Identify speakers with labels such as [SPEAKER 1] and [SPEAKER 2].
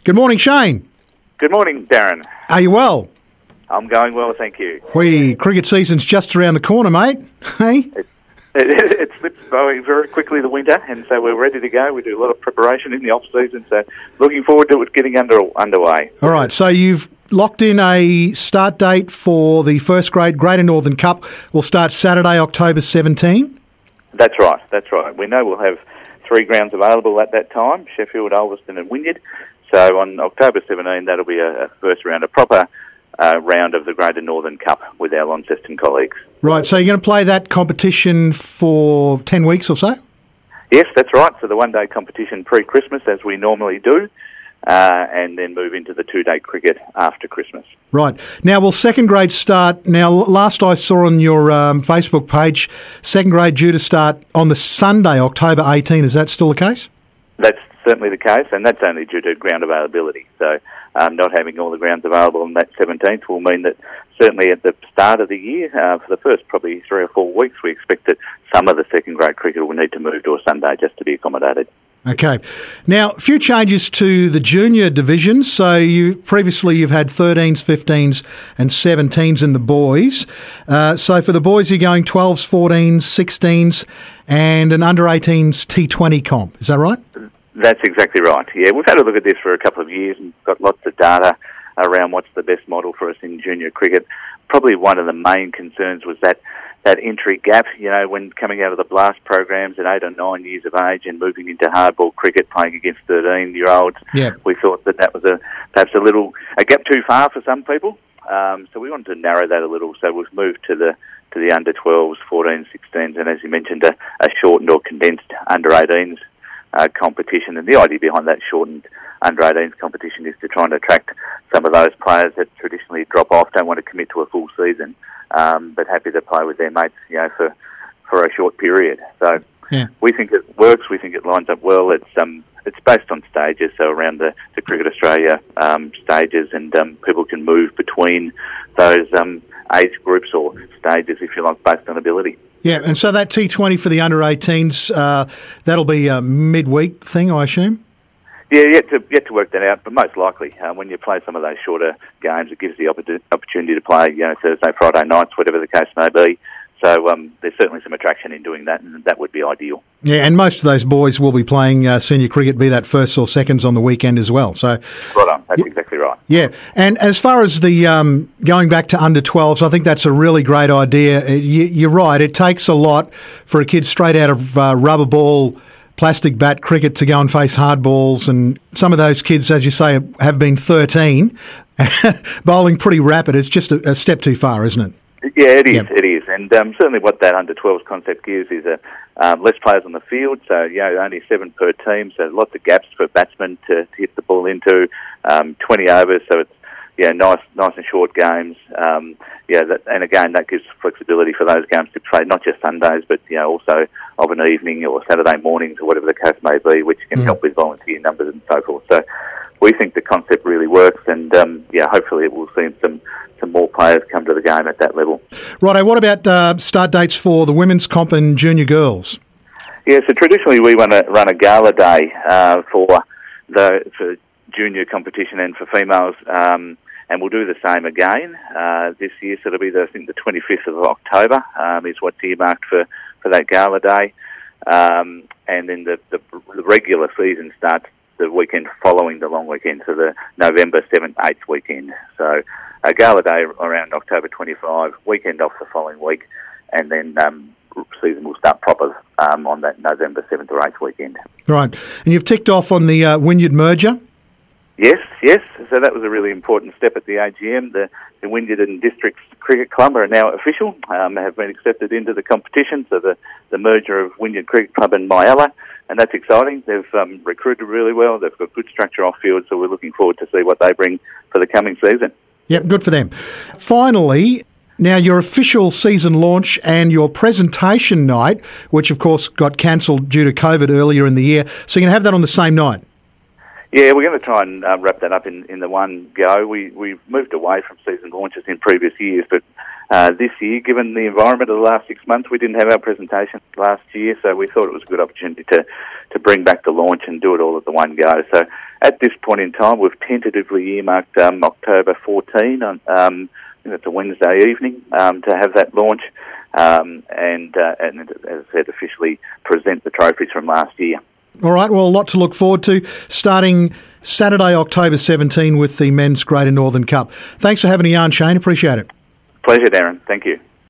[SPEAKER 1] Good morning, Shane.
[SPEAKER 2] Good morning, Darren.
[SPEAKER 1] Are you well?
[SPEAKER 2] I'm going well, thank you.
[SPEAKER 1] Cricket season's just around the corner, mate. Hey?
[SPEAKER 2] It slips by very quickly, the winter, and so we're ready to go. We do a lot of preparation in the off-season, so looking forward to it getting underway.
[SPEAKER 1] All right, so you've locked in a start date for the first grade Greater Northern Cup. Will start Saturday, October 17?
[SPEAKER 2] That's right. We know we'll have 3 grounds available at that time, Sheffield, Ulverston and Wynyard. So on October 17, that'll be a first round, a proper round of the Greater Northern Cup with our Launceston colleagues.
[SPEAKER 1] Right, so you're going to play that competition for 10 weeks or so?
[SPEAKER 2] Yes, that's right. So the one-day competition pre-Christmas, as we normally do, and then move into the 2-day cricket after Christmas.
[SPEAKER 1] Right. Now, will second grade start? Now, last I saw on your Facebook page, second grade due to start on the Sunday, October 18. Is that still the case?
[SPEAKER 2] That's certainly the case, and that's only due to ground availability. So not having all the grounds available on that 17th will mean that certainly at the start of the year, for the first probably 3 or 4 weeks, we expect that some of the second grade cricket will need to move to a Sunday just to be accommodated.
[SPEAKER 1] Okay. Now, a few changes to the junior division. So you've had 13s, 15s and 17s in the boys. So for the boys, you're going 12s, 14s, 16s and an under-18s T20 comp. Is that right?
[SPEAKER 2] That's exactly right. Yeah, we've had a look at this for a couple of years and got lots of data around what's the best model for us in junior cricket. Probably one of the main concerns was that entry gap, when coming out of the blast programs at 8 or 9 years of age and moving into hardball cricket, playing against 13-year-olds. Yeah. We thought that was perhaps a gap too far for some people. So we wanted to narrow that a little. So we've moved to the under 12s, 14s, 16s, and as you mentioned, a shortened or condensed under 18s competition. And the idea behind that shortened under 18s competition is to try and attract some of those players that traditionally drop off, don't want to commit to a full season, but happy to play with their mates, for a short period. So we think it works. We think it lines up well. It's based on stages, so around the Cricket Australia stages, and people can move between those age groups or stages, if you like, based on ability.
[SPEAKER 1] Yeah, and so that T20 for the under-18s, that'll be a midweek thing, I assume?
[SPEAKER 2] Yeah, yet to work that out, but most likely when you play some of those shorter games, it gives the opportunity to play, Thursday, Friday nights, whatever the case may be. So there's certainly some attraction in doing that, and that would be ideal. Yeah,
[SPEAKER 1] and most of those boys will be playing senior cricket, be that firsts or seconds on the weekend as well. So,
[SPEAKER 2] right on, that's exactly right.
[SPEAKER 1] Yeah, and as far as the going back to under 12s, I think that's a really great idea. You're right, it takes a lot for a kid straight out of rubber ball, plastic bat cricket to go and face hard balls, and some of those kids, as you say, have been 13, bowling pretty rapid. It's just a step too far, isn't it?
[SPEAKER 2] Yeah, it is. It is, and certainly what that under 12s concept gives is less players on the field, so only 7 per team, so lots of gaps for batsmen to hit the ball into. 20 overs, so it's nice and short games. And again, that gives flexibility for those games to play not just Sundays, but also of an evening or Saturday mornings or whatever the case may be, which can help with volunteer numbers and so forth. So we think the concept really works, and hopefully it will see some more players come to the game at that level.
[SPEAKER 1] Righto, what about start dates for the women's comp and junior girls?
[SPEAKER 2] Yeah, so traditionally we want to run a gala day for junior competition and for females, and we'll do the same again this year. So it'll be the 25th of October is what's earmarked for that gala day, and then the regular season starts the weekend following the long weekend, so the November 7th, 8th weekend. So a gala day around October 25, weekend off the following week, and then season will start proper on that November 7th or 8th weekend.
[SPEAKER 1] Right. And you've ticked off on the Wynyard merger?
[SPEAKER 2] Yes. So that was a really important step at the AGM. The Wynyard and District Cricket Club are now official, have been accepted into the competition, so the merger of Wynyard Cricket Club and Myella, and that's exciting. They've recruited really well. They've got good structure off field, so we're looking forward to see what they bring for the coming season.
[SPEAKER 1] Yep, good for them. Finally, now your official season launch and your presentation night, which of course got cancelled due to COVID earlier in the year, so you're going to have that on the same night?
[SPEAKER 2] Yeah, we're going to try and wrap that up in the one go. We've moved away from season launches in previous years, but this year, given the environment of the last 6 months, we didn't have our presentation last year, so we thought it was a good opportunity to bring back the launch and do it all at the one go. So at this point in time, we've tentatively earmarked October 14, I think it's a Wednesday evening, to have that launch and as I said, officially present the trophies from last year.
[SPEAKER 1] All right, well, a lot to look forward to, starting Saturday, October 17 with the Men's Greater Northern Cup. Thanks for having a yarn, Shane. Appreciate it.
[SPEAKER 2] Pleasure, Darren. Thank you.